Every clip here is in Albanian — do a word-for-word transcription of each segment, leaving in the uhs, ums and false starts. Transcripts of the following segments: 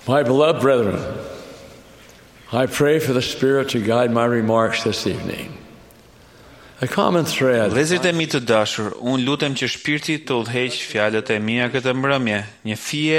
My beloved brethren, I pray for the Spirit to guide my remarks this evening. A common thread. Vëllezërit e mi të dashur, unë lutem që Shpirti të udhëheq fjalët e mia këtë mbrëmje, një fije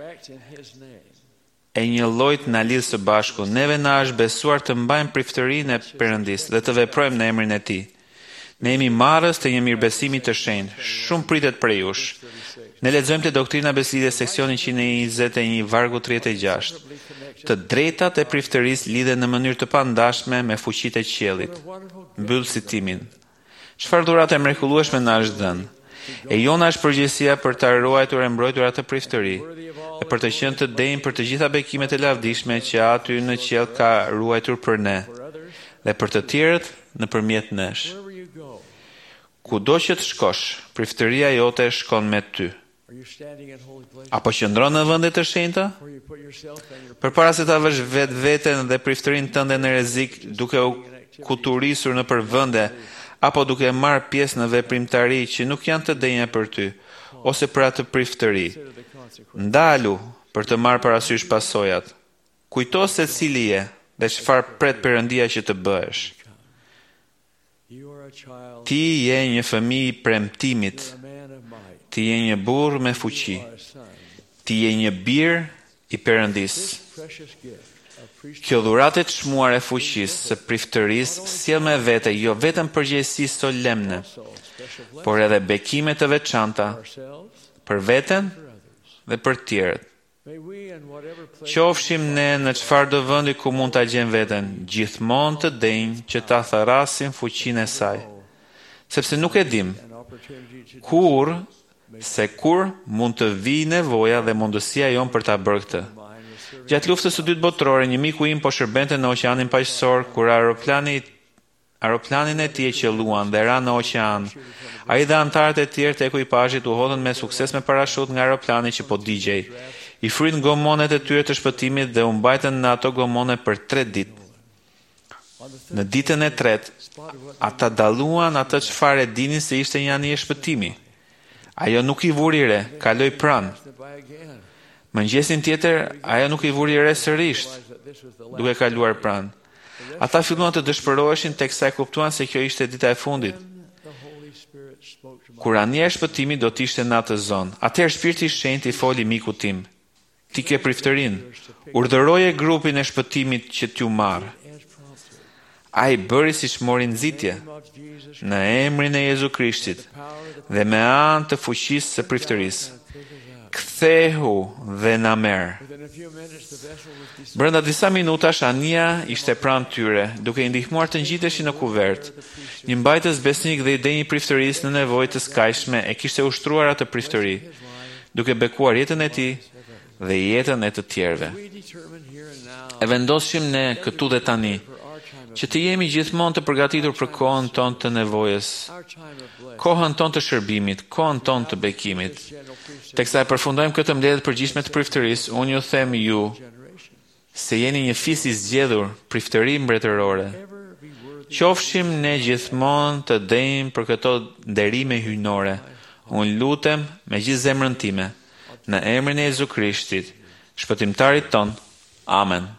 e një lloj na lidh së bashku. Neve na është besuar të mbajmë priftërinë e Perëndisë dhe të veprojmë në emrin e Tij. Ne jemi marrës të një mirëbesimi të shenjtë. Shumë pritet prej jush. Ne lexojmë te Doktrina Beslidhjes seksioni njëzet e një vargu tridhjetë e gjashtë. Të drejtat e priftërisë lidhen në mënyrë të pandashme me fuqitë e qiellit. Mbyll citimin. Çfarë dhuratë e mrekullueshme na është dhënë? E jona është përgjegjësia për ta ruajtur e mbrojtur atë priftëri, e për të qenë të denjë për të gjitha bekimet e lavdishme që aty në qiell ka ruajtur për ne, dhe për të tjerët nëpërmjet nesh. Kudo që të shkosh, priftëria jote shkon me ty. Apo qëndron në vende të shenjta? Përpara se ta vësh vetveten dhe priftërinë tënde në rrezik duke u kuturisur në përvende, apo duke marrë pjesë në veprimtari që nuk janë të denja për ty, ose për atë priftëri. Ndalu për të marrë parasysh pasojat. Kujto se cili je dhe çfarë pret Perëndia që të bëhesh. Ti je një fëmijë i premtimit. Ti je një burr me fuqi. Ti je një bir i Perëndisë. Kjo dhuratë e çmuar e fuqisë së priftërisë sjell me vete jo vetëm përgjegjësi solemne, por edhe bekime të veçanta për veten dhe për tjerët. Qofshim ne në çfarë do vendi ku mund ta gjejmë veten, gjithmonë të denjë që ta tharasim fuqinë e saj, sepse nuk e dim kur se kur mund të vijë nevoja dhe mundësia jon për ta bërë këtë. Gjatë luftës së dytë botërore, një miku im po shërbente në oqeanin paqësor kur aeroplani aeroplanin e tij e qelluan dhe ra në oqean. Ai dhe anëtarët e tjerë të ekuipazhit u hodhën me sukses me parashut nga aeroplani që po digjej. I fryt gomonet e tyre të shpëtimit dhe u mbajtën në ato gomone për tre ditë. Në ditën e tretë, ata dalluan atë çfarë e dinin se ishte një anije shpëtimi. Ajo nuk i vuri re, kaloi pranë. Mëngjesin tjetër, ajo nuk i vuri re sërish, duke kaluar pranë. Ata filluan të dëshpëroheshin teksa e kuptuan se kjo ishte dita e fundit, kur anija e shpëtimit do të ishte në atë zonë. Atëherë Shpirti i Shenjtë i foli mikut tim. Ti ke priftërinë. Urdhëroje grupin e shpëtimit që t'ju marrë. Ai bëri siç mori nxitje në emrin e Jezu Krishtit dhe me anë të fuqisë së priftërisë. Kthehu dhe na merr. Brenda disa minutash anija ishte pranë tyre, duke i ndihmuar të ngjiteshin në kuvert. Një mbajtës besnik dhe i denjë i priftërisë në nevojë të skajshme e kishte ushtruar atë priftëri, duke bekuar jetën e tij dhe jetën e të tjerëve. E vendosim ne këtu dhe tani që të jemi gjithmonë të përgatitur për kohën tonë të nevojës, kohën tonë të shërbimit, kohën tonë të bekimit. Teksa e përfundojmë këtë mbledhje përgjithshme të priftërisë, unë ju them ju se jeni një fis i zgjedhur, priftëri mbretërore. Qofshim ne gjithmonë të denjë për këto nderime hyjnore. Unë lutem me gjithë zemrën time, në emrin e Jezu Krishtit, shpëtimtarit ton. Amen.